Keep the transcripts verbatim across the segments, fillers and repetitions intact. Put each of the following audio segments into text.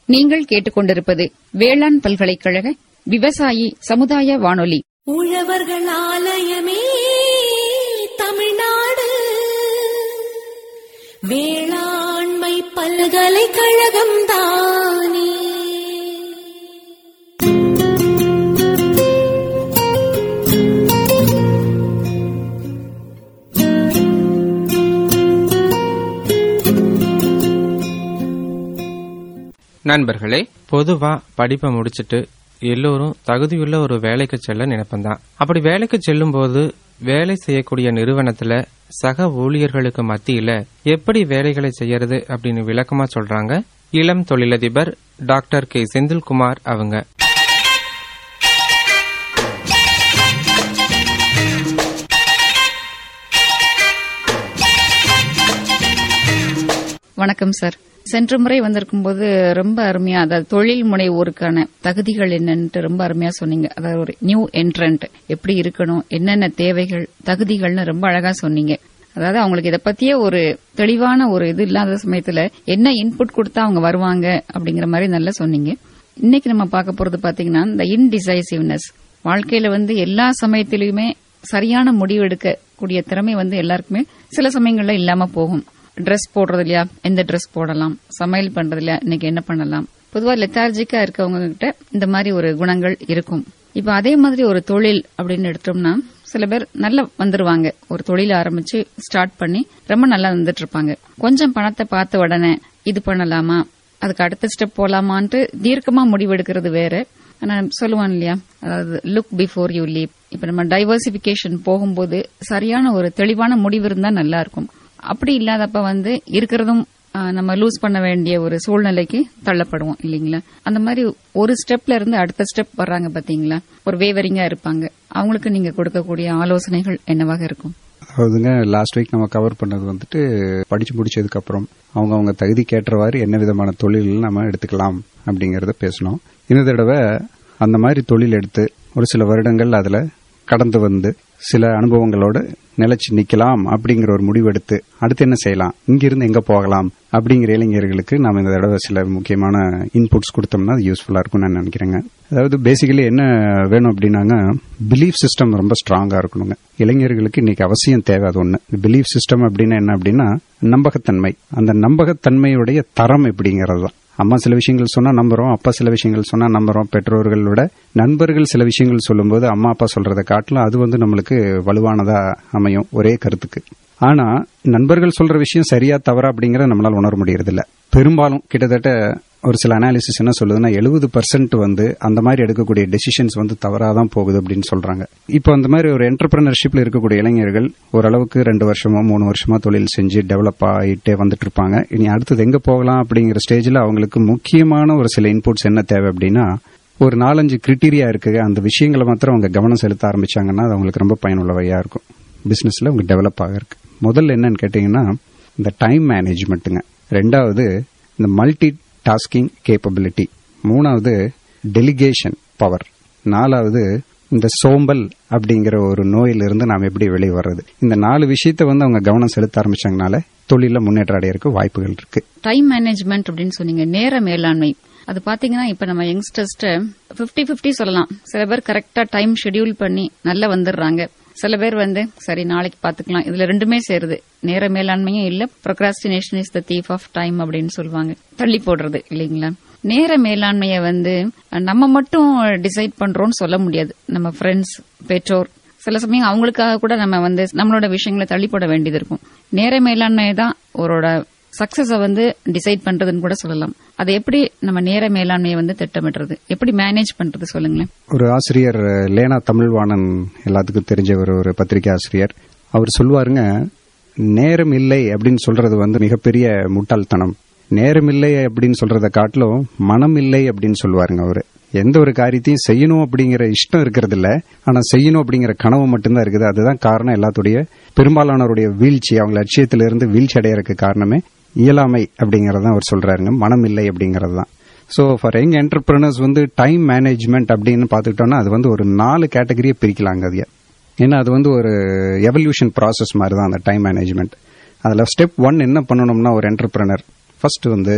நீங்கள் கேட்டுக்கொண்டிருப்பது வேளாண் பல்கலைக்கழக விவசாயி சமுதாய வானொலி. உழவர்கள் ஆலயமே தமிழ்நாடு, வேளாண்மை பல்கலைக்கழகம் தானே. நண்பர்களே, பொதுவா படிப்பை முடிச்சிட்டு எல்லோரும் தகுதியுள்ள ஒரு வேலைக்கு செல்ல நினைப்பந்தான். அப்படி வேலைக்கு செல்லும் போது வேலை செய்யக்கூடிய நிறுவனத்துல சக ஊழியர்களுக்கு மத்தியில எப்படி வேலைகளை செய்யறது அப்படின்னு விளக்கமா சொல்றாங்க இளம் தொழிலதிபர் டாக்டர் கே செந்தில்குமார் அவங்க. வணக்கம் சார். சென்ற முறை வந்திருக்கும் போது ரொம்ப அருமையா, அதாவது தொழில் முனைவோருக்கான தகுதிகள் என்னன்னு ரொம்ப அருமையா சொன்னீங்க. அதாவது ஒரு நியூ என்ட்ரன்ட் எப்படி இருக்கணும், என்னென்ன தேவைகள், தகுதிகள்னு ரொம்ப அழகா சொன்னீங்க. அதாவது அவங்களுக்கு இதை பத்திய ஒரு தெளிவான ஒரு இது இல்லாத சமயத்துல என்ன இன்புட் கொடுத்தா அவங்க வருவாங்க அப்படிங்கிற மாதிரி நல்லா சொன்னீங்க. இன்னைக்கு நம்ம பார்க்க போறது பாத்தீங்கன்னா இந்த இன்டிசைசிவ்னஸ். வாழ்க்கையில வந்து எல்லா சமயத்திலயுமே சரியான முடிவு எடுக்கக்கூடிய திறமை வந்து எல்லாருக்குமே சில சமயங்கள்ல இல்லாம போகும். ட்ரெஸ் போடுறது இல்லையா, எந்த ட்ரெஸ் போடலாம், சமையல் பண்றது இல்லையா, இன்னைக்கு என்ன பண்ணலாம், பொதுவா லெத்தார்ஜிக்கா இருக்கவங்க கிட்ட இந்த மாதிரி ஒரு குணங்கள் இருக்கும். இப்ப அதே மாதிரி ஒரு தொழில் அப்படின்னு எடுத்தோம்னா சில பேர் நல்லா வந்துருவாங்க. ஒரு தொழில் ஆரம்பிச்சு ஸ்டார்ட் பண்ணி ரொம்ப நல்லா வந்துட்டு இருப்பாங்க. கொஞ்சம் பணத்தை பார்த்த உடனே இது பண்ணலாமா, அதுக்கு அடுத்த ஸ்டெப் போலாமான்ட்டு தீர்க்கமா முடிவெடுக்கிறது வேற. ஆனா சொல்லுவான் இல்லையா, அதாவது லுக் பிஃபோர் யூ லீப். இப்ப நம்ம டைவர்சிபிகேஷன் போகும்போது சரியான ஒரு தெளிவான முடிவு இருந்தா நல்லா இருக்கும். அப்படி இல்லாதப்ப வந்து இருக்கிறதும் நம்ம லூஸ் பண்ண வேண்டிய ஒரு சூழ்நிலைக்கு தள்ளப்படுவோம் இல்லீங்களா. அந்த மாதிரி ஒரு ஸ்டெப்ல இருந்து அடுத்த ஸ்டெப் வர்றாங்க பாத்தீங்களா, ஒரு வேவரிங்கா இருப்பாங்க. அவங்களுக்கு நீங்க கொடுக்கக்கூடிய ஆலோசனைகள் என்னவாக இருக்கும்? அதாவதுங்க, லாஸ்ட் வீக் நம்ம கவர் பண்ணது வந்துட்டு படிச்சு முடிச்சதுக்கு அப்புறம் அவங்க அவங்க தகுதி கேட்டவாறு என்ன விதமான தொழில் நம்ம எடுத்துக்கலாம் அப்படிங்கறத பேசணும். இந்த தடவை அந்த மாதிரி தொழில் எடுத்து ஒரு சில வருடங்கள் அதுல கடந்து வந்து சில அனுபவங்களோட நிலைச்சு நிக்கலாம் அப்படிங்கிற ஒரு முடிவெடுத்து அடுத்து என்ன செய்யலாம், இங்கிருந்து எங்க போகலாம் அப்படிங்கிற இளைஞர்களுக்கு நாம இந்த தடவை சில முக்கியமான இன்புட்ஸ் கொடுத்தோம்னா அது யூஸ்ஃபுல்லா இருக்கும்னு நான் நினைக்கிறேங்க. அதாவது பேசிக்கலி என்ன வேணும் அப்படின்னாங்க, பிலீஃப் சிஸ்டம் ரொம்ப ஸ்ட்ராங்கா இருக்கணுங்க. இளைஞர்களுக்கு இன்னைக்கு அவசியம் தேவை அது ஒண்ணு. பிலீஃப் சிஸ்டம் அப்படின்னா என்ன அப்படின்னா நம்பகத்தன்மை. அந்த நம்பகத்தன்மையுடைய தரம் எப்படிங்கிறது தான். அம்மா சில விஷயங்கள் சொன்னா நம்புறோம், அப்பா சில விஷயங்கள் சொன்னா நம்புறோம். பெற்றோர்களோட நண்பர்கள் சில விஷயங்கள் சொல்லும்போது அம்மா அப்பா சொல்றதை காட்டிலும் அது வந்து நம்மளுக்கு வலுவானதா அமையும் ஒரே கருத்துக்கு. ஆனா நண்பர்கள் சொல்ற விஷயம் சரியா தவறா அப்படிங்கறத நம்மளால உணர முடியறது இல்ல. பெரும்பாலும் கிட்டத்தட்ட ஒரு சில அனாலிசிஸ் என்ன சொல்லுதுன்னா எழுபது பர்சன்ட் வந்து அந்த மாதிரி எடுக்கக்கூடிய டெசிஷன்ஸ் வந்து தவறாதான் போகுது அப்படின்னு சொல்றாங்க. இப்போ அந்த மாதிரி ஒரு என்டர்பிரினர்ஷிப்ல இருக்கக்கூடிய இளைஞர்கள் ஓரளவுக்கு ரெண்டு வருஷமோ மூணு வருஷமா தொழில் செஞ்சு டெவலப் ஆகிட்டே வந்துட்டு இருப்பாங்க. இனி அடுத்தது எங்க போகலாம் அப்படிங்கிற ஸ்டேஜ்ல அவங்களுக்கு முக்கியமான ஒரு சில இன்புட்ஸ் என்ன தேவை அப்படின்னா, ஒரு நாலஞ்சு கிரிட்டீரியா இருக்கு. அந்த விஷயங்களை மாத்திரம் அவங்க கவனம் செலுத்த ஆரம்பிச்சாங்கன்னா அது அவங்களுக்கு ரொம்ப பயனுள்ளவையா இருக்கும். பிசினஸ்ல அவங்க டெவலப் ஆக இருக்கு. முதல்ல என்னன்னு கேட்டீங்கன்னா இந்த டைம் மேனேஜ்மெண்ட்டுங்க. ரெண்டாவது இந்த மல்டி டாஸ்கிங் கேப்பபிலிட்டி. மூணாவது டெலிகேஷன் பவர். நாலாவது இந்த சோம்பல் அப்படிங்கிற ஒரு நோயிலிருந்து நாம் எப்படி வெளியே வர்றது. இந்த நாலு விஷயத்தை வந்து அவங்க கவனம் செலுத்த ஆரம்பிச்சாங்கனால தொழில முன்னேற்ற அடையறதுக்கு வாய்ப்புகள் இருக்கு. டைம் மேனேஜ்மெண்ட் அப்படின்னு சொன்னீங்க, நேர மேலாண்மை. அது பாத்தீங்கன்னா இப்ப நம்ம யங்ஸ்டர்ஸ்ட பிப்டி பிப்டி சொல்லலாம். சில பேர் கரெக்டா டைம் ஷெட்யூல் பண்ணி நல்லா வந்துடுறாங்க. சில பேர் வந்து சரி நாளைக்கு பாத்துக்கலாம். இதுல ரெண்டுமே சேருது. நேர மேலாண்மையும் இல்ல, procrastination is the thief of time அப்படின்னு சொல்லுவாங்க. தள்ளி போடுறது இல்லீங்களா. நேர மேலாண்மைய வந்து நம்ம மட்டும் டிசைட் பண்றோம்னு சொல்ல முடியாது. நம்ம ஃப்ரெண்ட்ஸ், பெற்றோர், சில சமயம் அவங்களுக்காக கூட நம்ம வந்து நம்மளோட விஷயங்களை தள்ளி போட வேண்டியது இருக்கும். நேர மேலாண்மை தான் அவரோட சக்சஸ வந்து டிசைட் பண்றதுன்னு கூட சொல்லலாம். அதை எப்படி நம்ம நேர மேலாண்மையை வந்து திட்டமிடுறது, எப்படி மேனேஜ் பண்றது சொல்லுங்களேன். ஒரு ஆசிரியர் லேனா தமிழ்வாணன், எல்லாத்துக்கும் தெரிஞ்ச ஒரு ஒரு பத்திரிகை ஆசிரியர், அவர் சொல்லுவாருங்க, நேரம் இல்லை அப்படின்னு சொல்றது வந்து மிகப்பெரிய முட்டாள்தனம். நேரம் இல்லை அப்படின்னு சொல்றதை காட்டிலும் மனம் இல்லை அப்படின்னு சொல்லுவாருங்க. அவரு எந்த ஒரு காரியத்தையும் செய்யணும் அப்படிங்கிற இஷ்டம் இருக்கிறது இல்ல, ஆனா செய்யணும் அப்படிங்கிற கனவு மட்டும்தான் இருக்குது. அதுதான் காரணம் எல்லாத்துடைய பெரும்பாலானவருடைய வீழ்ச்சி, அவங்க லட்சியத்திலிருந்து வீழ்ச்சி அடையறதுக்கு காரணமே இயலாமை அப்படிங்கறதான் அவர் சொல்றாருங்க. மனம் இல்லை அப்படிங்கறது தான். சோ ஃபார் யங் என்டர்பிரினர்ஸ் வந்து டைம் மேனேஜ்மெண்ட் அப்படின்னு பாத்துக்கிட்டோம்னா அது வந்து ஒரு நாலு கேட்டகரியை பிரிக்கலாங்க. அது ஏன்னா அது வந்து ஒரு எவல்யூஷன் ப்ராசஸ் மாதிரி தான் அந்த டைம் மேனேஜ்மெண்ட். அதுல ஸ்டெப் ஒன் என்ன பண்ணணும்னா, ஒரு என்டர்பிரினர் ஃபர்ஸ்ட் வந்து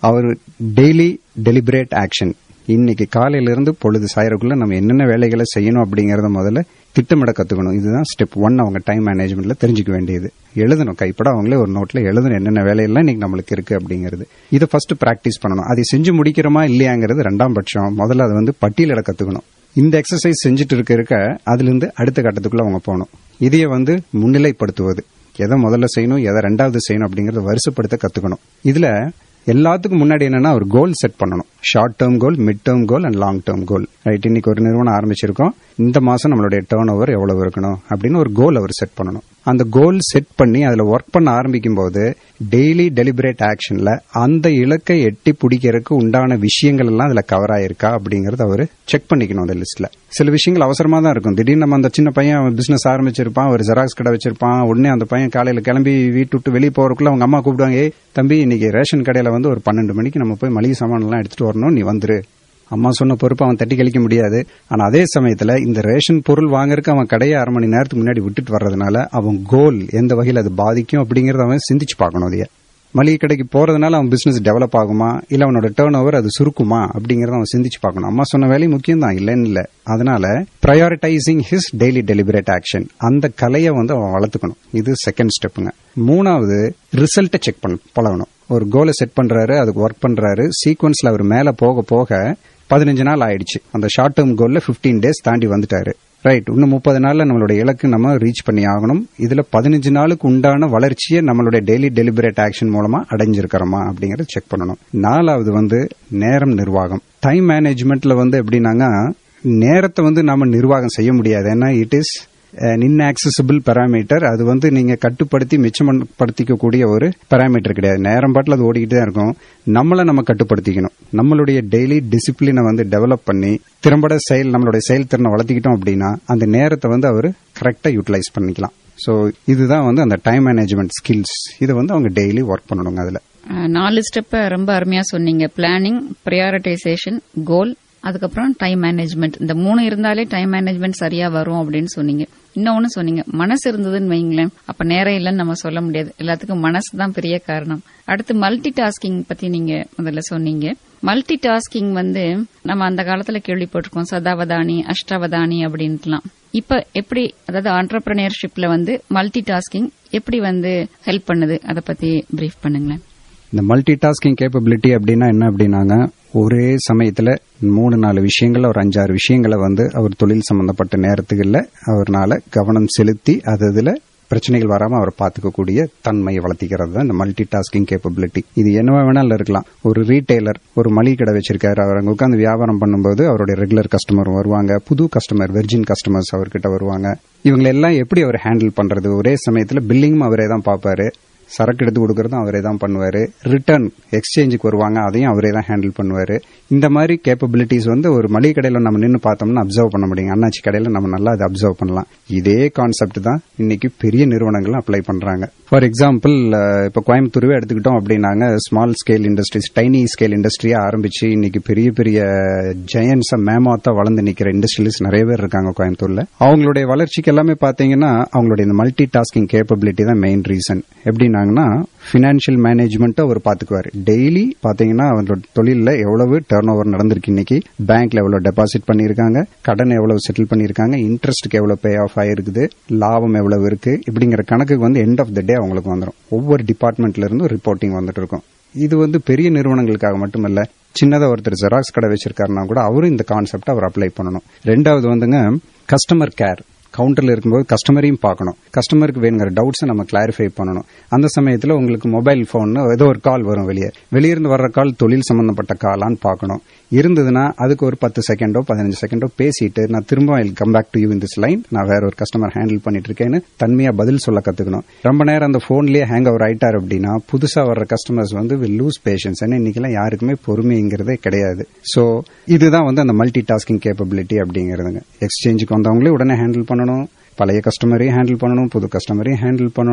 அவர் டெய்லி டெலிபரேட் ஆக்ஷன், இன்னைக்கு காலையில இருந்து பொழுது சாயறதுக்குள்ள நம்ம என்னென்ன வேலைகளை செய்யணும் அப்படிங்கறத முதல்ல திட்டமிட கத்துக்கணும். இதுதான் ஸ்டெப் ஒன். அவங்க டைம் மேனேஜ்மெண்ட்ல தெரிஞ்சுக்க வேண்டியது. எழுதணும், கைப்பட அவங்களே ஒரு நோட்ல எழுதணும் என்னென்ன வேலையெல்லாம் இன்னைக்கு நம்மளுக்கு இருக்கு அப்படிங்கிறது. இதை ஃபர்ஸ்ட் பிராக்டிஸ் பண்ணணும். அதை செஞ்சு முடிக்கிறோமா இல்லையாங்கிறது ரெண்டாம் பட்சம். முதல்ல அதை வந்து பட்டியலிட கத்துக்கணும். இந்த எக்ஸசைஸ் செஞ்சுட்டு இருக்க இருக்க அதுல இருந்து அடுத்த கட்டத்துக்குள்ள அவங்க போகணும். இதைய வந்து முன்னிலைப்படுத்துவது, எதை முதல்ல செய்யணும் எதை ரெண்டாவது செய்யணும் அப்படிங்கறத வரிசைப்படுத்த கத்துக்கணும். இதுல எல்லாத்துக்கும் முன்னாடி என்னன்னா ஒரு கோல் செட் பண்ணணும். Short term goal, mid term goal and long term goal. Right, இன்னைக்கு ஒரு நிறுவனம் ஆரம்பிச்சிருக்கோம், இந்த மாசம் நம்மளுடைய டர்ன் ஓவர் எவ்வளவு இருக்கணும் அப்படின்னு ஒரு கோல் அவர் செட் பண்ணணும். அந்த கோல் செட் பண்ணி அதுல ஒர்க் பண்ண ஆரம்பிக்கும் போது டெய்லி டெலிபரேட் ஆக்ஷன்ல அந்த இலக்கை எட்டி பிடிக்கிறதுக்கு உண்டான விஷயங்கள் எல்லாம் அதுல கவர் ஆயிருக்கா அப்படிங்கறது அவரு செக் பண்ணிக்கணும். அந்த லிஸ்ட்ல சில விஷயங்கள் அவசரமா தான் இருக்கும். திடீர்னு நம்ம அந்த சின்ன பையன் பிசினஸ் ஆரம்பிச்சிருப்பான், ஒரு ஜெராக்ஸ் கடை வச்சிருப்பான், உடனே அந்த பையன் காலையில கிளம்பி வீட்டு விட்டு வெளியே போறதுக்குள்ள அவங்க அம்மா கூப்பிடுவாங்க, ஏய் தம்பி இன்னைக்கு ரேஷன் கடையில வந்து ஒரு பன்னெண்டு மணிக்கு நம்ம போய் மளிகை சாமான் எல்லாம் எடுத்துட்டு வரணும், நீ வந்துரு. அம்மா சொன்ன பொறுப்பு அவன் தட்டி கழிக்க முடியாது. ஆனா அதே சமயத்துல இந்த ரேஷன் பொருள் வாங்கறதுக்கு அவன் கடையை அரை மணி நேரத்துக்கு முன்னாடி விட்டுட்டு வர்றதுனால அவன் கோல் எந்த வகையில் அது பாதிக்கும் அப்படிங்கறத அவன் சிந்திச்சு பார்க்கணும். அதைய மளிகை கடைக்கு போறதுனால அவன் பிசினஸ் டெவலப் ஆகுமா இல்ல அவனோட டேர்ன் ஓவர் அது சுருக்குமா அப்படிங்கறத அவன் சிந்திச்சு பார்க்கணும். அம்மா சொன்ன வேலை முக்கியம் தான், இல்லன்னு இல்ல. அதனால prioritising his daily deliberate action, அந்த கலையை வந்து அவன் வளர்த்துக்கணும். இது செகண்ட் ஸ்டெப்புங்க. மூணாவது, ரிசல்ட்டை செக் பண்ண பழகணும். ஒரு கோலை செட் பண்றாரு, அதுக்கு ஒர்க் பண்றாரு, சீக்வன்ஸ்ல அவர் மேல போக போக பதினஞ்சு நாள் ஆயிடுச்சு, அந்த ஷார்ட் டேர்ம் கோல்ல பிப்டீன் டேஸ் தாண்டி வந்துட்டாரு. ரைட், இன்னும் முப்பது நாள்ல நம்மளுடைய இலக்கு நம்ம ரீச் பண்ணி ஆகணும். இதுல பதினஞ்சு நாளுக்கு உண்டான வளர்ச்சியை நம்மளுடைய டெய்லி டெலிபரேட் ஆக்ஷன் மூலமா அடைஞ்சிருக்கிறோமா அப்படிங்கறத செக் பண்ணணும். நாலாவது வந்து நேரம் நிர்வாகம். டைம் மேனேஜ்மெண்ட்ல வந்து எப்படின்னாங்க, நேரத்தை வந்து நாம நிர்வாகம் செய்ய முடியாது. ஏன்னா இட் இஸ் இன்ஆக்சசிபிள் பாராமீட்டர். அது வந்து நீங்க கட்டுப்படுத்தி மிச்சப்படுத்திக்க கூடிய ஒரு பாராமீட்டர் கிடையாது. நேரம் பாட்டில் அது ஓடிக்கிட்டே இருக்கும். நம்மளை நம்ம கட்டுப்படுத்திக்கணும். நம்மளுடைய டெய்லி டிசிப்ளினை வந்து டெவலப் பண்ணி திறம்பட செயல் நம்மளுடைய செயல்திறனை வளர்த்திக்கிட்டோம் அப்படின்னா அந்த நேரத்தை வந்து அவர் கரெக்டா யூட்டிலைஸ் பண்ணிக்கலாம். ஸோ இதுதான் வந்து அந்த டைம் மேனேஜ்மெண்ட் ஸ்கில்ஸ். இதை வந்து அவங்க டெய்லி ஒர்க் பண்ணணுங்க. அதுல நாலு ஸ்டெப்பை ரொம்ப அருமையா சொன்னீங்க. பிளானிங், பிரையாரிட்டைசேஷன், கோல், அதுக்கப்புறம் டைம் மேனேஜ்மெண்ட். இந்த மூணு இருந்தாலே டைம் மேனேஜ்மெண்ட் சரியா வரும் அப்படின்னு சொன்னீங்க. இன்னொன்னு சொன்னீங்க, மனசு இருந்ததுன்னு வைங்களேன், அப்ப நேரம் இல்லைன்னு நம்ம சொல்ல முடியாது. எல்லாத்துக்கும் மனசு தான் பெரிய காரணம். அடுத்து மல்டி டாஸ்கிங் பத்தி நீங்க முதல்ல சொன்னீங்க. மல்டி டாஸ்கிங் வந்து நம்ம அந்த காலத்துல கேள்விப்பட்டிருக்கோம், சதாவதானி, அஷ்டாவதானி அப்படின்ட்டுலாம். இப்ப எப்படி, அதாவது ஆண்டர்பிரினியர்ஷிப்ல வந்து மல்டி டாஸ்கிங் எப்படி வந்து ஹெல்ப் பண்ணுது, அதை பத்தி பிரீஃப் பண்ணுங்களேன். இந்த மல்டி டாஸ்கிங் கேப்பபிலிட்டி அப்படின்னா என்ன அப்படின்னாங்க, ஒரே சமயத்துல மூணு நாலு விஷயங்கள், ஒரு அஞ்சாறு விஷயங்களை வந்து அவர் தொழில் சம்பந்தப்பட்ட நேரத்துக்குள்ள அவர்னால கவனம் செலுத்தி அது இதுல பிரச்சனைகள் வராம அவர் பாத்துக்கக்கூடிய தன்மையை வளர்த்திக்கிறது தான் இந்த மல்டி டாஸ்கிங் கேப்பபிலிட்டி. இது என்னவா வேணாலும் இருக்கலாம். ஒரு ரீட்டைலர் ஒரு மளிகை கடை வச்சிருக்காரு, அவர் அங்க உட்காந்து வியாபாரம் பண்ணும்போது அவருடைய ரெகுலர் கஸ்டமர் வருவாங்க, புது கஸ்டமர், வெர்ஜின் கஸ்டமர்ஸ் அவர்கிட்ட வருவாங்க. இவங்களை எல்லாம் எப்படி அவர் ஹேண்டில் பண்றது? ஒரே சமயத்துல பில்லிங்கும் அவரே தான் பாப்பாரு, சரக்கு எடுத்து கொடுக்கறதும் அவரே தான் பண்ணுவாரு, ரிட்டர்ன் எக்ஸ்சேஞ்சுக்கு வருவாங்க, அதையும் அவரே தான் ஹேண்டில் பண்ணுவாரு. இந்த மாதிரி கேப்பபிலிட்டிஸ் வந்து ஒரு மளிகை கடையில நம்ம நின்று பார்த்தோம்னா அப்சர்வ் பண்ண முடியும். அண்ணாச்சி கடையில நம்ம நல்லா அதை அப்சர்வ் பண்ணலாம். இதே கான்செப்ட் தான் இன்னைக்கு பெரிய நிறுவனங்கள் அப்ளை பண்றாங்க. ஃபார் எக்ஸாம்பிள், இப்ப கோயம்புத்தூர்வே எடுத்துக்கிட்டோம் அப்படின்னாங்க, small scale industries, tiny scale இண்டஸ்ட்ரியா ஆரம்பிச்சு இன்னைக்கு பெரிய பெரிய ஜெயன்ஸா மேமாத்தா வளர்ந்து நிக்கிற இண்டஸ்ட்ரியலிஸ் நிறைய பேர் இருக்காங்க கோயம்புத்தூர்ல. அவங்களுடைய வளர்ச்சிக்கு எல்லாமே பாத்தீங்கன்னா அவங்களுடைய இந்த மல்டி டாஸ்கிங் கேப்பபிலிட்டி தான் மெயின் ரீசன். எப்படி பினான்சியல் மேனேஜ்மெண்ட் அவர் பாத்துக்குவாரு. டெய்லி பாத்தீங்கன்னா அவரோட தொழில எவ்வளவு டர்ன் ஓவர் நடந்திருக்கு, இன்னைக்கு பேங்க்ல எவ்வளவு டெபாசிட் பண்ணிருக்காங்க, கடன் எவ்வளவு செட்டில் பண்ணிருக்காங்க, இன்ட்ரெஸ்ட்க்கு எவ்வளவு பே ஆஃப் ஆயிருக்குது, லாபம் எவ்வளவு இருக்கு, இப்படிங்கிற கணக்குக்கு வந்து எண்ட் ஆஃப் த டே அவங்களுக்கு வந்துடும். ஒவ்வொரு டிபார்ட்மெண்ட்ல இருந்து ரிப்போர்ட்டிங் வந்துட்டு இருக்கும். இது வந்து பெரிய நிறுவனங்களுக்காக மட்டுமல்ல, சின்னதா ஒருத்தர் ஜெராக்ஸ் கடை வச்சிருக்காருன்னா கூட அவரும் இந்த கான்செப்ட் அவர் அப்ளை பண்ணணும். ரெண்டாவது வந்துங்க கஸ்டமர் கேர். கவுண்டர்ல இருக்கும்போது கஸ்டமரையும் பார்க்கணும். கஸ்டமருக்கு வேணுங்கிற டவுட்ஸை நம்ம கிளாரிஃபை பண்ணணும். அந்த சமயத்தில் உங்களுக்கு மொபைல் போன் ஏதோ ஒரு கால் வரும், வெளியே வெளியிருந்து வர்ற கால் தொழில் சம்பந்தப்பட்ட காலான்னு பார்க்கணும். இருந்ததுன்னா அதுக்கு ஒரு பத்து செகண்டோ பதினஞ்சு செகண்டோ பேசிட்டு நான் திரும்ப come back to you in this line, நான் வேற ஒரு கஸ்டமர் ஹேண்டில் பண்ணிட்டு இருக்கேன்னு தன்மையா பதில் சொல்ல கத்துக்கணும். ரொம்ப நேரம் அந்த போன்லயே ஹேங் ஓவர் ஆயிட்டார் அப்படின்னா புதுசா வர்ற கஸ்டமர்ஸ் வந்து வில் லூஸ் பேஷன்ஸ். ஏன்னா இன்னைக்கெல்லாம் யாருக்குமே பொறுமைங்கிறதே கிடையாது. சோ இதுதான் வந்து அந்த மல்டி டாஸ்கிங் கேப்பபிலிட்டி அப்படிங்கிறதுங்க. எக்ஸ்சேஞ்சுக்கு வந்தவங்களே உடனே ஹேண்டில் பண்ணணும், பழைய கஸ்டமரையும் ஹேண்டில் பண்ணணும், புது கஸ்டமரையும் ஹேண்டில் பண்ணணும்.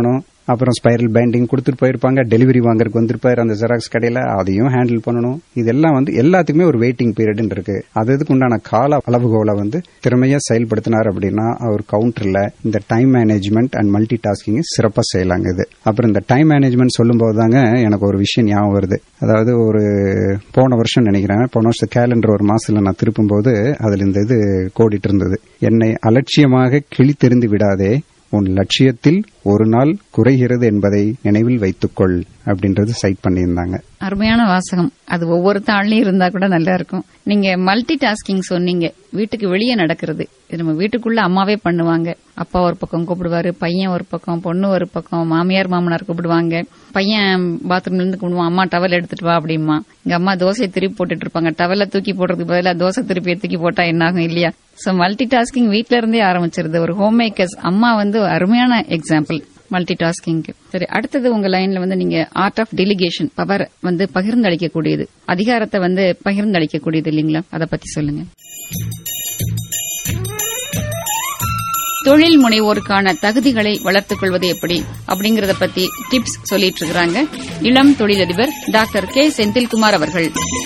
அப்புறம் ஸ்பைரல் பைண்டிங் கொடுத்துட்டு போயிருப்பாங்க, டெலிவரி வாங்குறதுக்கு வந்திருப்பாரு அந்த ஜெராக்ஸ் கடையில, அதையும் ஹேண்டில் பண்ணணும். இதெல்லாம் வந்து எல்லாத்துக்குமே ஒரு வெயிட்டிங் பீரியட் இருக்கு. அது இதுக்கு உண்டான கால அளவுகோலை வந்து திறமையா செயல்படுத்தினார் அப்படின்னா அவர் கவுண்டர்ல இந்த time management and multi tasking சிறப்பா செய்யலாங்க. இது அப்புறம் இந்த டைம் மேனேஜ்மெண்ட் சொல்லும் போதுதாங்க எனக்கு ஒரு விஷயம் ஞாபகம் வருது. அதாவது ஒரு போன வருஷம் நினைக்கிறேன், போன வருஷம் கேலண்டர் ஒரு மாசத்துல நான் திருப்பும் போது அதுல இந்த இது கோடிட்டு இருந்தது, என்னை அலட்சியமாக கிழித்தெறிந்து விடாதே, உன் லட்சியத்தில் ஒரு நாள் குறைகிறது என்பதை நினைவில் வைத்துக்கொள் அப்படின்றது சைட் பண்ணியிருந்தாங்க. அருமையான வாசகம். அது ஒவ்வொரு தாள்லயும் இருந்தா கூட நல்லா இருக்கும். நீங்க மல்டி டாஸ்கிங் சொன்னீங்க, வீட்டுக்கு வெளியே நடக்கிறது. இது நம்ம வீட்டுக்குள்ள அம்மாவே பண்ணுவாங்க. அப்பா ஒரு பக்கம் கூப்பிடுவாரு, பையன் ஒரு பக்கம், பொண்ணு ஒரு பக்கம், மாமியார் மாமனார் கூப்பிடுவாங்க. பையன் பாத்ரூம்ல இருந்து கூப்பிடுவான், அம்மா டவல் எடுத்துட்டு வா அப்படிமா. எங்க அம்மா தோசையை திருப்பி போட்டுட்டு இருப்பாங்க. டவலை தூக்கி போடுறதுக்கு பதிலாக தோசை திருப்பி தூக்கி போட்டா என்ன ஆகும் இல்லையா? சோ மல்டி டாஸ்கிங் வீட்ல இருந்தே ஆரம்பிச்சிருது. ஒரு ஹோம் மேக்கர்ஸ் அம்மா வந்து அருமையான எக்ஸாம்பிள் மல்டி டாஸ்கிங். சரி, அடுத்தது உங்க லைன்ல வந்து நீங்க ஆர்ட் ஆஃப் டெலிகேஷன், பவர் வந்து பகிர்ந்தளிக்கக்கூடியது, அதிகாரத்தை வந்து பகிர்ந்தளிக்கக்கூடியது இல்லீங்களா? அதை பத்தி சொல்லுங்க. தொழில் முனைவோருக்கான தகுதிகளை வளர்த்துக் கொள்வது எப்படி அப்படிங்கறத பத்தி டிப்ஸ் சொல்லிட்டு இருக்கிறாங்க இளம் தொழிலதிபர் டாக்டர் கே செந்தில்குமார் அவர்கள்.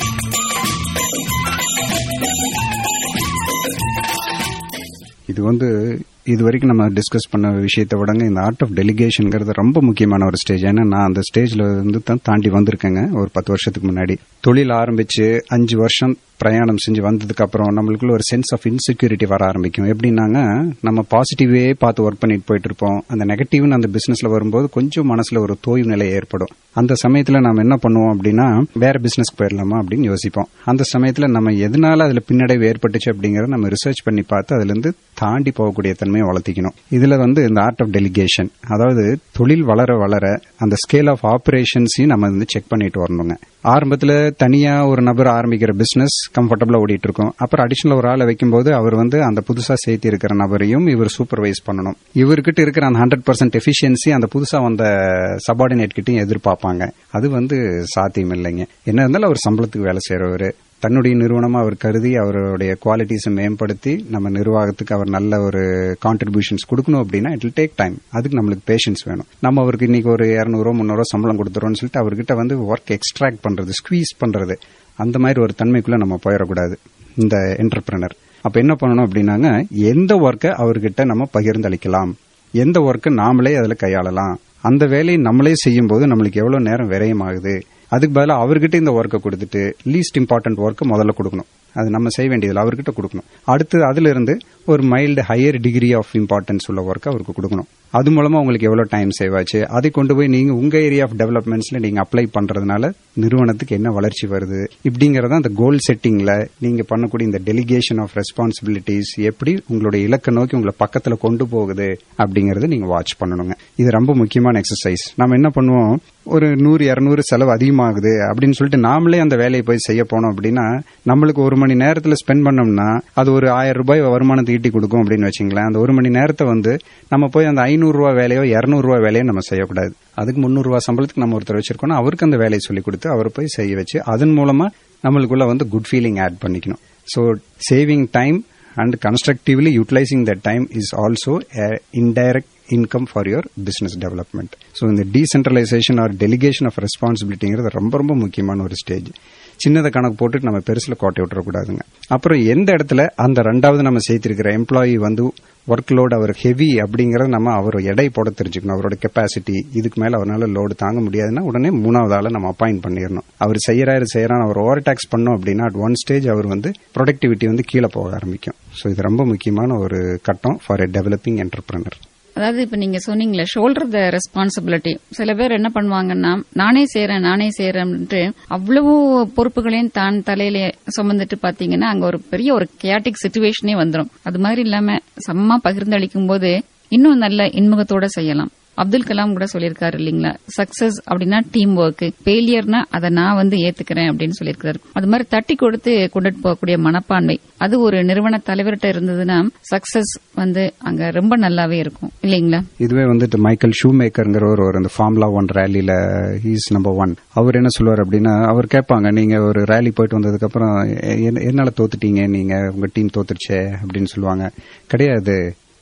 இது வந்து இதுவரைக்கும் நம்ம டிஸ்கஸ் பண்ண விஷயத்தை விடங்க இந்த ஆர்ட் ஆஃப் டெலிகேஷன்ங்கிறது ரொம்ப முக்கியமான ஒரு ஸ்டேஜ். ஏன்னா நான் அந்த ஸ்டேஜ்ல வந்து தான் தாண்டி வந்திருக்கேங்க. ஒரு பத்து வருஷத்துக்கு முன்னாடி தொழில் ஆரம்பிச்சு அஞ்சு வருஷம் பிரயாணம் செஞ்சு வந்ததுக்கு அப்புறம் நம்மளுக்குள்ள ஒரு சென்ஸ் ஆஃப் இன்செக்யூரிட்டி வர ஆரம்பிக்கும். எப்படின்னாங்க, நம்ம பாசிட்டிவே பார்த்து ஒர்க் பண்ணிட்டு போயிட்டு இருப்போம். அந்த நெகட்டிவ்னு அந்த பிசினஸ்ல வரும்போது கொஞ்சம் மனசுல ஒரு தோய்வு நிலை ஏற்படும். அந்த சமயத்துல நாம என்ன பண்ணுவோம் அப்படின்னா, வேற பிசினஸ்க்கு போயிடலாமா அப்படின்னு யோசிப்போம். அந்த சமயத்துல நம்ம எதனால அதுல பின்னடைவு ஏற்பட்டுச்சு அப்படிங்கறத நம்ம ரிசர்ச் பண்ணி பார்த்து அதுல இருந்து தாண்டி போகக்கூடிய தன்மையை வளர்த்திக்கணும். இதுல வந்து இந்த ஆர்ட் ஆஃப் டெலிகேஷன், அதாவது தொழில் வளர வளர அந்த ஸ்கேல் ஆஃப் ஆபரேஷன்ஸையும் நம்ம வந்து செக் பண்ணிட்டு வரணுங்க. ஆரம்பத்துல தனியா ஒரு நபர் ஆரம்பிக்கிற பிசினஸ் கம்ஃபர்டபுளா ஓடிட்டு இருக்கும். அப்புறம் அடிஷனல் ஒரு ஆளை வைக்கும்போது அவர் வந்து அந்த புதுசா சேர்த்து இருக்கிற நபரையும் இவர் சூப்பர்வைஸ் பண்ணணும். இவர்கிட்ட இருக்கிற அந்த ஹண்ட்ரட் பர்சன்ட் எஃபிஷியன்சி அந்த புதுசா வந்த சபார்டினேட் கிட்டையும் எதிர்பார்ப்பாங்க. அது வந்து சாத்தியம் இல்லைங்க. என்ன இருந்தாலும் அவர் சம்பளத்துக்கு வேலை செய்யறவரு, தன்னுடைய நிறுவனமா அவர் கருதி அவருடைய குவாலிட்டிஸை மேம்படுத்தி நம்ம நிர்வாகத்துக்கு அவர் நல்ல ஒரு கான்ட்ரிபியூஷன்ஸ் கொடுக்கணும் அப்படின்னா இட் வில் டேக் டைம். அதுக்கு நம்மளுக்கு பேஷன்ஸ் வேணும். நம்ம அவருக்கு இன்னைக்கு ஒரு இருநூறு முன்னூறு சம்பளம் கொடுத்துறோம்னு சொல்லிட்டு அவர்கிட்ட வந்து ஒர்க் எக்ஸ்ட்ராக்ட் பண்றது, ஸ்குவீஸ் பண்றது, அந்த மாதிரி ஒரு தன்மைக்குள்ள நம்ம போயிடக்கூடாது இந்த என்டர்பிரனர். அப்ப என்ன பண்ணணும் அப்படின்னாங்க, எந்த ஒர்க்கை அவர்கிட்ட நம்ம பகிர்ந்தளிக்கலாம், எந்த ஒர்க்கை நாமளே அதுல கையாளலாம், அந்த வேலையை நம்மளே செய்யும் போது நம்மளுக்கு எவ்வளவு நேரம் விரயம் ஆகுது, அதுக்கு பதிலாக அவர்கிட்ட இந்த ஒர்க்கை கொடுத்துட்டு லீஸ்ட் இம்பார்ட்டன்ட் ஒர்க்கை முதல்ல கொடுக்கணும். அது நம்ம செய்ய வேண்டியதில்லை, அவர்கிட்ட கொடுக்கணும். அடுத்து அதுல இருந்து ஒரு mild higher degree of importance உள்ள ஒர்க்கை அவருக்கு கொடுக்கணும். அது மூலமா உங்களுக்கு எவ்வளவு டைம் சேவ் ஆச்சு, அதை கொண்டு போய் நீங்க உங்க ஏரியா ஆஃப் டெவலப்மெண்ட்ஸ்ல நீங்க அப்ளை பண்றதுனால நிறுவனத்துக்கு என்ன வளர்ச்சி வருது இப்படிங்கறத அந்த கோல் செட்டிங்ல நீங்க பண்ணக்கூடிய இந்த டெலிகேஷன் ஆஃப் ரெஸ்பான்சிபிலிட்டிஸ் எப்படி உங்களுடைய இலக்கை நோக்கி உங்களை பக்கத்துல கொண்டு போகுது அப்படிங்கறத நீங்க வாட்ச் பண்ணணுங்க. இது ரொம்ப முக்கியமான எக்ஸசைஸ். நம்ம என்ன பண்ணுவோம், ஒரு நூறு இருநூறு செலவு அதிகமாகுது அப்படின்னு சொல்லிட்டு நாமளே அந்த வேலையை போய் செய்ய போனோம் அப்படின்னா நம்மளுக்கு ஒரு மணி நேரத்துல ஸ்பெண்ட் பண்ணோம்னா அது ஒரு ஆயிரம் ரூபாய் வருமானத்தை ஈட்டி கொடுக்கும் அப்படின்னு வச்சுங்களேன். அந்த ஒரு மணி நேரத்தை வந்து நம்ம போய் அந்த ஐநூறு ரூபாய் வேலையோ இருநூறு ரூபாய் வேலையோ நம்ம செய்யக்கூடாது. அதுக்கு முன்னூறு ரூபாய் சம்பளத்துக்கு நம்ம ஒருத்தர் வச்சிருக்கோம்னா அவருக்கு அந்த வேலையை சொல்லி கொடுத்து அவரை போய் செய்ய வச்சு அதன் மூலமா நம்மளுக்குள்ள வந்து குட் ஃபீலிங் ஆட் பண்ணிக்கணும். So saving time and constructively utilizing that time is also a indirect income for your business development. So in the decentralization or delegation of responsibility ரொம்ப ரொம்ப முக்கியமான ஒரு ஸ்டேஜ். சின்னதை கணக்கு போட்டு நம்ம பெருசுல கோட்டை விட்டுறக்கூடாதுங்க. அப்புறம் எந்த இடத்துல அந்த ரெண்டாவது நம்ம சேர்த்திருக்கிற எம்ப்ளாயி வந்து ஒர்க் லோடு அவர் ஹெவி அப்படிங்கறத நம்ம அவர் எடை போட தெரிஞ்சுக்கணும். அவரோட கெப்பாசிட்டி இதுக்கு மேல அவரால் லோடு தாங்க முடியாதுன்னா உடனே மூணாவது ஆளை நம்ம அப்பாயிண்ட் பண்ணிடணும். அவர் செய்யறாரு செய்யறான் அவர் ஓவர் டாக்ஸ் பண்ணோம் அப்படின்னா அட் ஒன் ஸ்டேஜ் அவர் வந்து ப்ரொடக்டிவிட்டி வந்து கீழே போக ஆரம்பிக்கும். ஸோ இது ரொம்ப முக்கியமான ஒரு கட்டம் ஃபார் எ டெவலப்பிங் என்டர்பிரனர். அதாவது இப்ப நீங்க சொன்னீங்களே ஷோல்டர் த ரெஸ்பான்சிபிலிட்டி. சில பேர் என்ன பண்ணுவாங்கன்னா, நானே செய்யறேன் நானே செய்யறேன்ட்டு அவ்வளவு பொறுப்புகளையும் தான் தலையில சுமந்துட்டு பாத்தீங்கன்னா அங்க ஒரு பெரிய ஒரு கேட்டிக் சிச்சுவேஷனே வந்துடும். அது மாதிரி இல்லாம சமமா பகிர்ந்தளிக்கும் போது இன்னும் நல்ல இன்முகத்தோட செய்யலாம். அப்துல் கலாம் கூட சொல்லியிருக்காரு இல்லீங்களா, சக்சஸ் அப்படின்னா டீம் ஒர்க், ஃபெயிலியர்னா அதை நான் வந்து ஏத்துக்கிறேன் அப்படின்னு சொல்லியிருக்காரு. அது மாதிரி தட்டி கொடுத்து கொண்டுட்டு போகக்கூடிய மனப்பான்மை அது ஒரு நிறுவன தலைவர்கிட்ட இருந்ததுன்னா சக்சஸ் வந்து அங்க ரொம்ப நல்லாவே இருக்கும் இல்லீங்களா. இதுவே வந்துட்டு மைக்கேல் ஷூ மேக்கர்ங்கிற ஒரு அந்த ஃபார்முலா ஒன் ரேலியில ஹீஸ் நம்பர் ஒன். அவர் என்ன சொல்லுவார் அப்படின்னா, அவர் கேட்பாங்க நீங்க ஒரு ரேலி போயிட்டு வந்ததுக்கு அப்புறம் என்னால தோத்துட்டீங்க, நீங்க உங்க டீம் தோத்துருச்சே அப்படின்னு சொல்லுவாங்க. கிடையாது,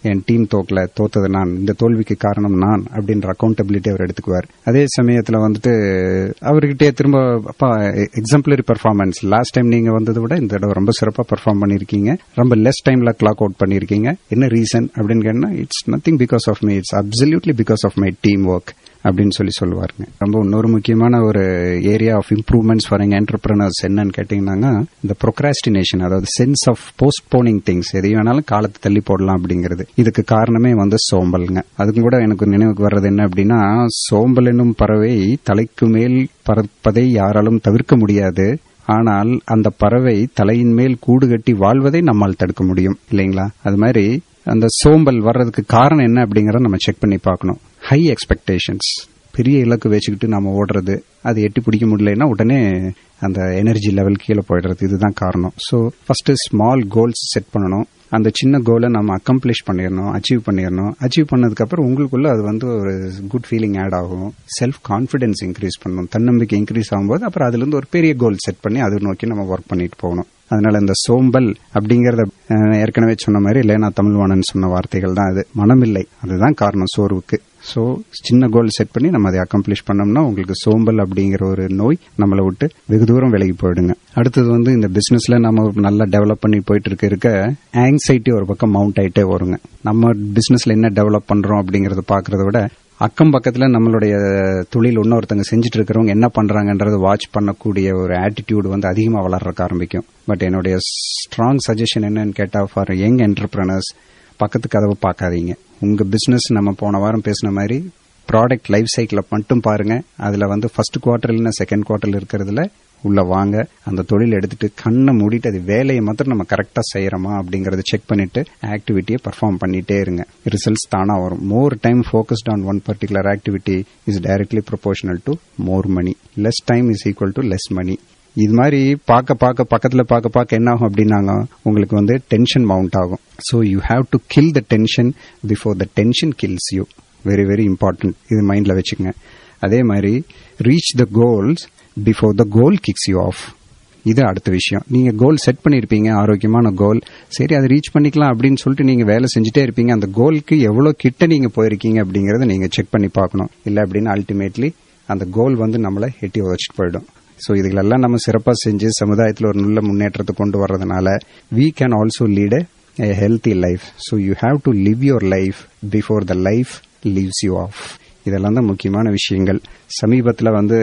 என் டீம் தோக்கல, தோத்தது நான், இந்த தோல்விக்கு காரணம் நான் அப்படின்ற அக்கௌண்டபிலிட்டி அவர் எடுத்துக்குவார். அதே சமயத்துல வந்துட்டு அவர்கிட்டே திரும்ப அப்பா எக்ஸாம்பிளரி பெர்ஃபார்மன்ஸ், லாஸ்ட் டைம் நீங்க வந்ததை விட இந்த தடவை ரொம்ப சிறப்பா பெர்ஃபார்ம் பண்ணிருக்கீங்க, ரொம்ப லெஸ் டைம்ல கிளாக் அவுட் பண்ணிருக்கீங்க, என்ன ரீசன் அப்படின்னு கேட்டா it's nothing because of me, it's absolutely because of my team work அப்படின்னு சொல்லி சொல்லுவாருங்க. ரொம்ப இன்னொரு முக்கியமான ஒரு ஏரியா ஆஃப் இம்ப்ரூவ்மெண்ட்ஸ் ஃபார் எங்க என்டர்பிரனர்ஸ் என்னன்னு கேட்டீங்கன்னா இந்த ப்ரொக்ராஸ்டினேஷன், அதாவது சென்ஸ் ஆஃப் போஸ்ட்போனிங் திங்ஸ், எதையும் வேணாலும் காலத்தை தள்ளி போடலாம் அப்படிங்கிறது. இதுக்கு காரணமே வந்து சோம்பல்ங்க. அதுக்கும் கூட எனக்கு நினைவுக்கு வர்றது என்ன அப்படின்னா, சோம்பல் என்னும் பறவை தலைக்கு மேல் பறப்பதை யாராலும் தவிர்க்க முடியாது, ஆனால் அந்த பறவை தலையின் மேல் கூடு கட்டி வாழ்வதை நம்மால் தடுக்க முடியும் இல்லைங்களா? அது மாதிரி அந்த சோம்பல் வர்றதுக்கு காரணம் என்ன அப்படிங்கறத நம்ம செக் பண்ணி பார்க்கணும். ஹை எக்ஸ்பெக்டேஷன்ஸ், பெரிய இலக்கு வச்சுக்கிட்டு நாம ஓடுறது, அது எட்டி பிடிக்க முடியலன்னா உடனே அந்த எனர்ஜி லெவல் கீழே போயிடுறது, இதுதான் காரணம். So first small goals set பண்ணணும். அந்த சின்ன கோலை நம்ம அக்கம்ப்ளிஷ் பண்ணிடணும், அச்சீவ் பண்ணிடணும். அச்சீவ் பண்ணதுக்கு அப்புறம் உங்களுக்குள்ள அது வந்து ஒரு குட் ஃபீலிங் ஆட் ஆகும், செல்ஃப் கான்பிடன்ஸ் இன்க்ரீஸ் பண்ணணும், தன்னம்பிக்கை இன்க்ரீஸ் ஆகும்போது அப்புறம் அதுல இருந்து ஒரு பெரிய கோல் செட் பண்ணி அதை நோக்கி நம்ம ஒர்க் பண்ணிட்டு போகணும். அதனால இந்த சோம்பல் அப்படிங்கறத ஏற்கனவே சொன்ன மாதிரி லேனா தமிழ்வாணன் சொன்ன வார்த்தைகள் தான் அது. மனமில்லை, அதுதான் காரணம் சோர்வுக்கு. சோ சின்ன கோல் செட் பண்ணி நம்ம அதை அக்கம்ப்ளிஷ் பண்ணோம்னா உங்களுக்கு சோம்பல் அப்படிங்கிற ஒரு நோய் நம்மளை விட்டு வெகு தூரம் விலகி போயிடுங்க. அடுத்தது வந்து இந்த பிசினஸ்ல நம்ம நல்லா டெவலப் பண்ணி போயிட்டு இருக்க இருக்க ஆங்ஸைட்டி ஒரு பக்கம் மவுண்ட் ஆயிட்டே வருங்க. நம்ம பிசினஸ்ல என்ன டெவலப் பண்றோம் அப்படிங்கறத பாக்குறத விட அக்கம் பக்கத்துல நம்மளுடைய தொழில் இன்னொருத்தங்க செஞ்சுட்டு இருக்கிறவங்க என்ன பண்றாங்கன்றத வாட்ச் பண்ணக்கூடிய ஒரு ஆட்டிடியூட் வந்து அதிகமா வளர்றதுக்கு ஆரம்பிக்கும். பட் என்னுடைய ஸ்ட்ராங் சஜஷன் என்னன்னு கேட்டா, ஃபார் யங் என்டர்பிரனர்ஸ், பக்கத்து கதவை பார்க்காதீங்க. உங்க பிசினஸ் நம்ம போன வாரம் பேசின மாதிரி ப்ராடக்ட் லைஃப் சைக்கிள மட்டும் பாருங்க. அதுல வந்து ஃபர்ஸ்ட் குவார்டர் இல்லைன்னா செகண்ட் குவார்டர் இருக்கிறதுல உள்ள வாங்க, அந்த தொழில் எடுத்துட்டு கண்ணை மூடிட்டு அது வேலையை மாத்திரம் நம்ம கரெக்டா செய்யறோமா அப்படிங்கறத செக் பண்ணிட்டு ஆக்டிவிட்டியை பெர்ஃபார்ம் பண்ணிட்டே இருங்க. ரிசல்ட்ஸ் தானா வரும். More time focused on one particular activity is directly proportional to more money. Less time is equal to less money. இது மாதிரி பார்க்க பார்க்க பக்கத்துல பார்க்க பார்க்க என்ன ஆகும் அப்படின்னாங்க, உங்களுக்கு வந்து டென்ஷன் மவுண்ட் ஆகும். So you have to kill the tension before the tension kills you. Very very important, இது மைண்ட்ல வச்சுக்கோங்க. அதே மாதிரி reach the goals before the goal kicks you off. இது அடுத்த விஷயம். நீங்க கோல் செட் பண்ணிருப்பீங்க, ஆரோக்கியமான கோல், சரி அதை ரீச் பண்ணிக்கலாம் அப்படின்னு சொல்லிட்டு நீங்க வேலை செஞ்சுட்டே இருப்பீங்க. அந்த கோலுக்கு எவ்வளவு கிட்ட நீங்க போயிருக்கீங்க அப்படிங்கறத நீங்க செக் பண்ணி பார்க்கணும். இல்ல அப்படின்னா அல்டிமேட்லி அந்த கோல் வந்து நம்மளை எட்டி உதச்சிட்டு போயிடும். ஸோ இதுகளெல்லாம் நம்ம சிறப்பாக செஞ்சு சமுதாயத்தில் ஒரு நல்ல முன்னேற்றத்தை கொண்டு வர்றதுனால we can also lead a, a healthy life. So you have to live your life before the life leaves you off. இதெல்லாம் தான் முக்கியமான விஷயங்கள். சமீபத்தில் வந்து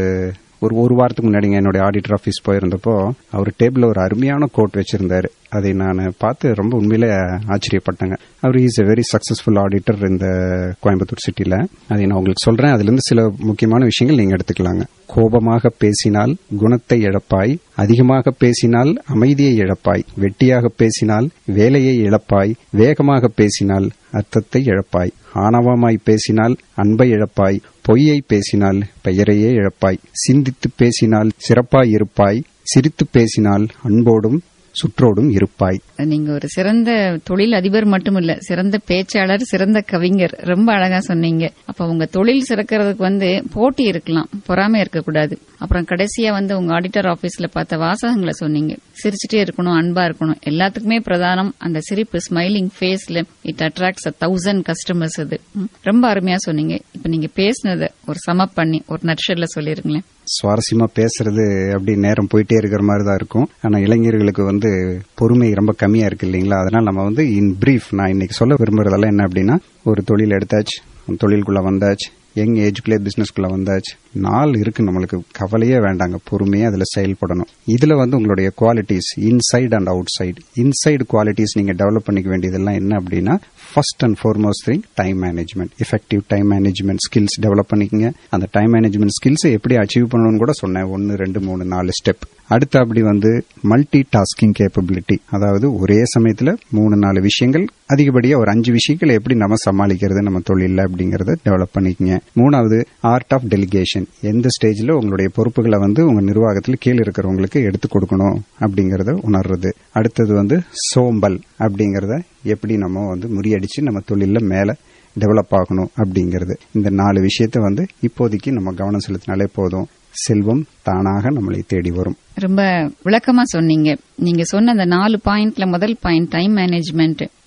ஒரு ஒரு வாரத்துக்கு முன்னாடிங்க என்னுடைய ஆடிட்டர் ஆஃபீஸ் போயிருந்தப்போ அவர் டேபிள்ல ஒரு அருமையான கோட் வச்சிருந்தாரு. அதை நான் பார்த்து ரொம்ப உண்மையிலே ஆச்சரியப்பட்டேங்க. அவர் is a very successful auditor இந்த கோயம்புத்தூர் சிட்டில. அதை நான் உங்களுக்கு சொல்றேன். அதுல இருந்து சில முக்கியமான விஷயங்கள் நீங்க எடுத்துக்கலாங்க. கோபமாக பேசினால் குணத்தை இழப்பாய், அதிகமாக பேசினால் அமைதியை இழப்பாய், வெட்டியாக பேசினால் வேலையை இழப்பாய், வேகமாக பேசினால் அர்த்தத்தை இழப்பாய், ஆணவமாய் பேசினால் அன்பை இழப்பாய், பொய்யை பேசினால் பெயரையே இழப்பாய், சிந்தித்து பேசினால் சிறப்பாய் இருப்பாய், சிரித்து பேசினால் அன்போடும் சுற்றோடும் இருப்பாய். நீங்க ஒரு சிறந்த தொழில் அதிபர் மட்டுமில்ல, சிறந்த பேச்சாளர், சிறந்த கவிஞர். ரொம்ப அழகா சொன்னீங்க. அப்ப உங்க தொழில் சிறக்கிறதுக்கு வந்து போட்டி இருக்கலாம், பொறாமை இருக்கக்கூடாது. அப்புறம் கடைசியா வந்து உங்க ஆடிட்டர் ஆபீஸ்ல பார்த்த வாசகங்களை சொன்னீங்க. சிரிச்சுட்டே இருக்கணும், அன்பா இருக்கணும். எல்லாத்துக்குமே பிரதானம் அந்த சிரிப்பு, ஸ்மைலிங் ஃபேஸ்ல it attracts a thousand customers. அது ரொம்ப அருமையா சொன்னீங்க. இப்ப நீங்க பேசினத ஒரு சமப் பண்ணி ஒரு நட்ஷர்ல சொல்லிருங்களேன். சுவாரஸ்யமா பேசுறது அப்படி நேரம் போயிட்டே இருக்கிற மாதிரி தான் இருக்கும். ஆனா இளைஞர்களுக்கு வந்து பொறுமை ரொம்ப கம்மியா இருக்கு இல்லைங்களா? அதனால நம்ம வந்து இன் பிரீஃப் நான் இன்னைக்கு சொல்ல விரும்புறதெல்லாம் என்ன அப்படின்னா, ஒரு தொழில் எடுத்தாச்சு, தொழிலுக்குள்ள வந்தாச்சு, யங் ஏஜ்குள்ளே பிசினஸ்குள்ள வந்தாச்சு, நாள் இருக்கு, நம்மளுக்கு கவலையே வேண்டாங்க, பொறுமையா அதுல செயல்படணும். இதுல வந்து உங்களுடைய qualities inside and outside, inside qualities நீங்க டெவலப் பண்ணிக்க வேண்டியதெல்லாம் என்ன அப்படின்னா, first and foremost thing time management, effective time management skills develop பண்ணிக்கங்க. அந்த டைம் மேனேஜ்மெண்ட் ஸ்கில்ஸ் எப்படி அச்சீவ் பண்ணணும்னு கூட சொன்னேன். ஒன்னு ரெண்டு மூணு நாலு ஸ்டெப். அடுத்து அப்படி வந்து மல்டி டாஸ்கிங் கேப்பபிலிட்டி, அதாவது ஒரே சமயத்துல மூணு நாலு விஷயங்கள், அதிகப்படியா ஒரு அஞ்சு விஷயங்களை எப்படி நம்ம சமாளிக்கிறது நம்ம தொழில அப்படிங்கறத டெவலப் பண்ணிக்கங்க. மூணாவது ஆர்ட் ஆஃப் டெலிகேஷன், எந்த ஸ்டேஜ்ல உங்களுடைய பொறுப்புகளை வந்து உங்க நிர்வாகத்தில் கீழே இருக்கிறவங்களுக்கு எடுத்து கொடுக்கணும் அப்படிங்கறத உணர்றது. அடுத்தது வந்து சோம்பல் அப்படிங்கறத எப்படி நம்ம வந்து முறியடிச்சு நம்ம தொழில மேல டெவலப் ஆகணும் அப்படிங்கறது. இந்த நாலு விஷயத்த வந்து இப்போதைக்கு நம்ம கவனம் செலுத்தினாலே போதும், செல்வம் தானாக நம்மளை தேடி வரும். ரொம்ப விளக்கமா சொன்னீங்க. நீங்க சொன்ன அந்த நாலு பாயிண்ட்ல முதல் பாயிண்ட் டைம் மேனேஜ்மெண்ட்,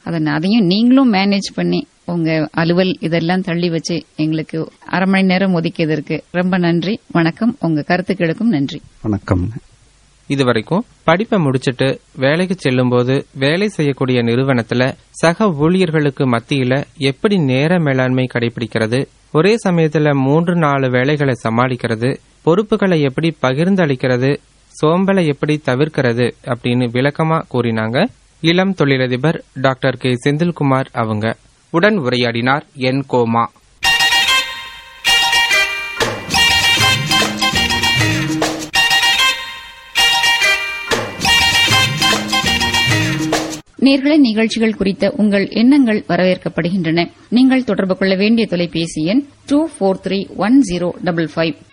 அதன் அதையும் நீங்களும் மேனேஜ் பண்ணி உங்க அலுவல் இதெல்லாம் தள்ளி வச்சு எங்களுக்கு அரை மணி நேரம் ஒதுக்கியதற்கு ரொம்ப நன்றி. வணக்கம். உங்க கருத்துக்களுக்கும் நன்றி. வணக்கம். இதுவரைக்கும் படிப்பை முடிச்சிட்டு வேலைக்கு செல்லும் போது வேலை செய்யக்கூடிய நிறுவனத்துல சக ஊழியர்களுக்கு மத்தியில எப்படி நேர மேலாண்மை கடைபிடிக்கிறது, ஒரே சமயத்துல மூன்று நாலு வேலைகளை சமாளிக்கிறது, பொறுப்புகளை எப்படி பகிர்ந்து அளிக்கிறது, சோம்பலை எப்படி தவிர்க்கிறது அப்படின்னு விளக்கமா கூறினாங்க இளம் தொழிலதிபர் டாக்டர் கே செந்தில்குமார் அவங்க. உடன் உரையாடினார் என் கோமா. நேர்களை நிகழ்ச்சிகள் குறித்த உங்கள் எண்ணங்கள் வரவேற்கப்படுகின்றன. நீங்கள் தொடர்பு கொள்ள வேண்டிய தொலைபேசி எண் two four three one zero double five.